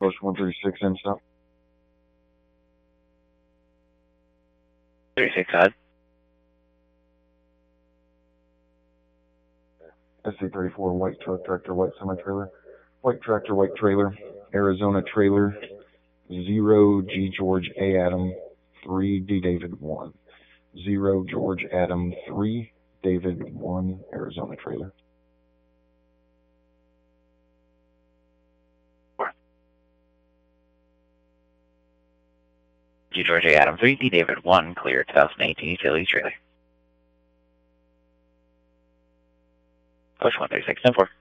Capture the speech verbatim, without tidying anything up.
Post one thirty-six, end stop. thirty-six, odd. S C thirty-four, white truck, tractor, white semi-trailer. White tractor, white trailer. Arizona trailer. Zero G George A Adam, three D David one. Zero George Adam, three David one, Arizona trailer. G George A Adam, three D David one, clear twenty eighteen utility trailer. Push one thirty-six, ten four.